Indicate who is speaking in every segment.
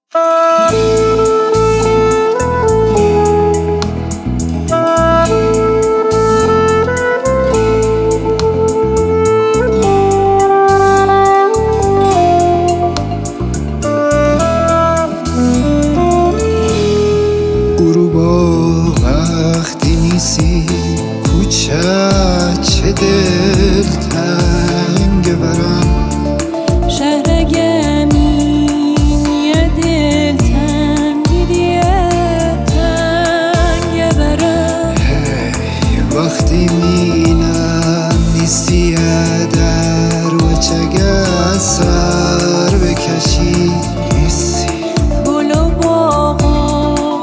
Speaker 1: غروبا وقتی نیستی کوچه چه دلتنگ برم
Speaker 2: شهر گمین یه دلتنگی تنگ برم
Speaker 1: وقتی مینم نیستی در و چگه سر بکشی نیستی
Speaker 2: گل و باغ و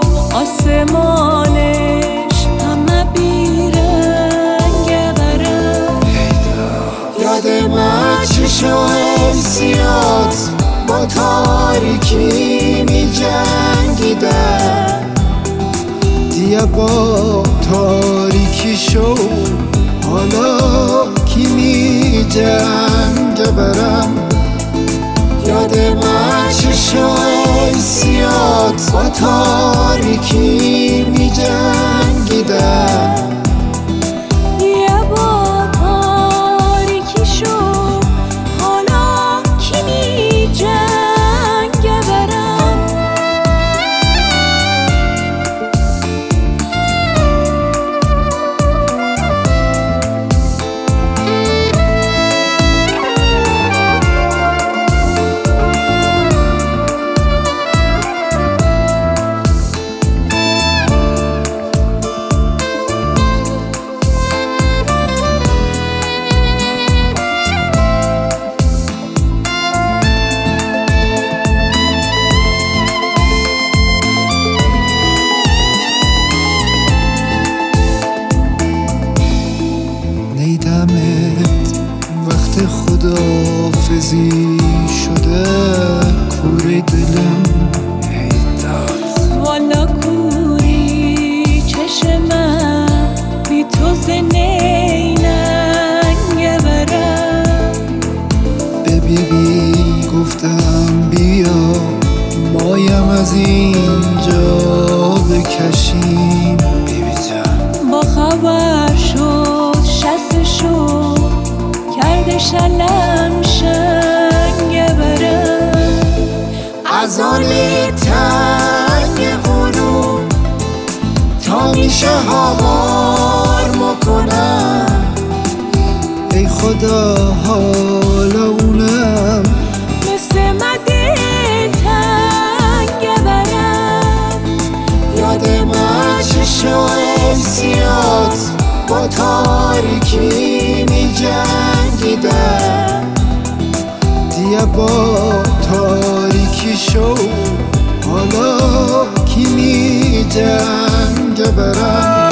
Speaker 2: آسمانش همه بیرنگ برم
Speaker 1: یاد من چشم سیات با تاریکی می جنگیدن دیگه با تاریکی شو حالا کی می جنگ برم یاد من چشم سیات با تاریکی می جنگیدن
Speaker 2: یه با تاریکی شو حالا کی می جنگ برم
Speaker 1: نیدمت وقت خداحافظی شده کوره دلم
Speaker 2: والا کوری چشمم بی تو زنیننگ برم
Speaker 1: ببین گفتم بیا مایم از اینجا بکشیم بیبی جان
Speaker 2: با خبر شد شستشو کرده شلم شنگ برم
Speaker 1: از آلی تنگ غروب تا میشه هوار میکنم ای خدا حالا اونم
Speaker 2: مثل مده تنگ برم
Speaker 1: یاد من چشم سیات با تاریکی می جنگیدن دیگه با تاریکی شو حالا کی می جنگ برم